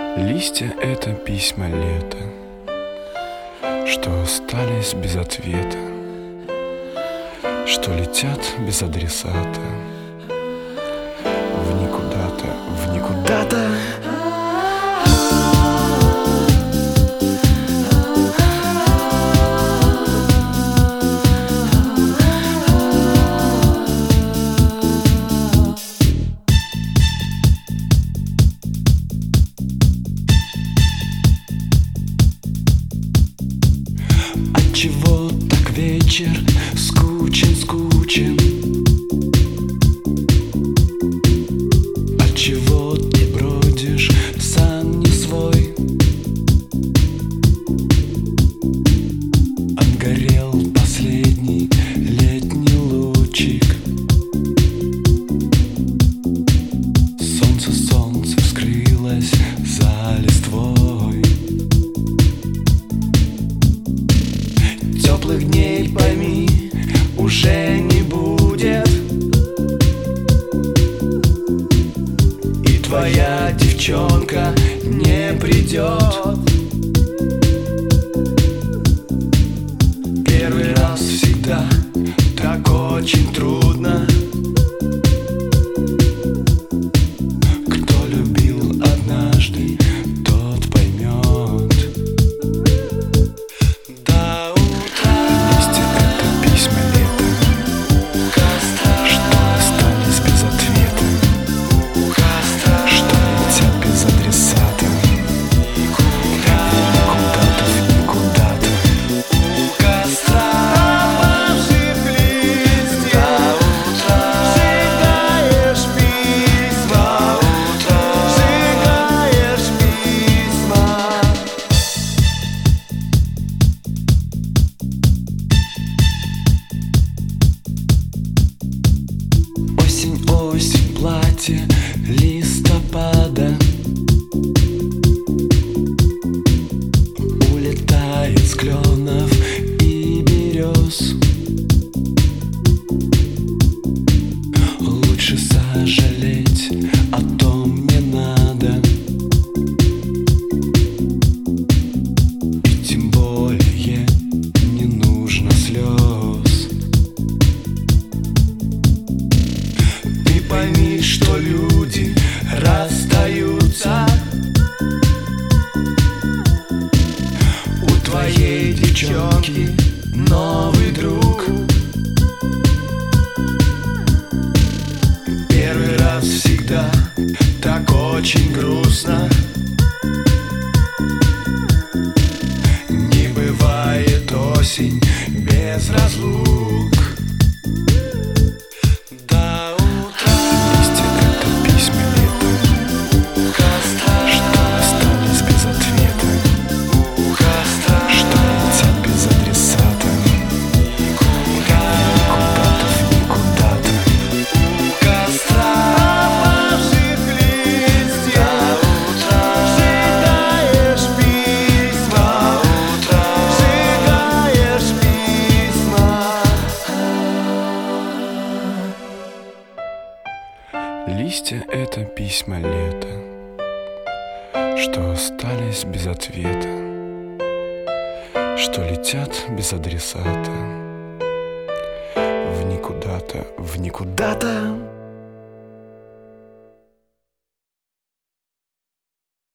Листья — это письма лета, что остались без ответа, что летят без адресата в никуда-то, в никуда-то. Отчего так вечер скучен, скучен? Отчего ты бродишь сам не свой? Отгорел последний летний лучик. Солнце, солнце вскрылось за листвой. Теплых дней, пойми, уже не будет, и твоя девчонка не придет. Первый раз всегда так очень трудно. Кто любил однажды, тот поймет. Осень, платье листопада улетает с кленов и берез. Лучше сожалеть о том не надо, и тем более не нужно слез. Пойми, что люди расстаются. У твоей девчонки новый друг. Первый раз всегда так очень грустно. Не бывает осень без разлук. Листья — это письма лета, что остались без ответа, что летят без адресата в никуда-то, в никуда-то.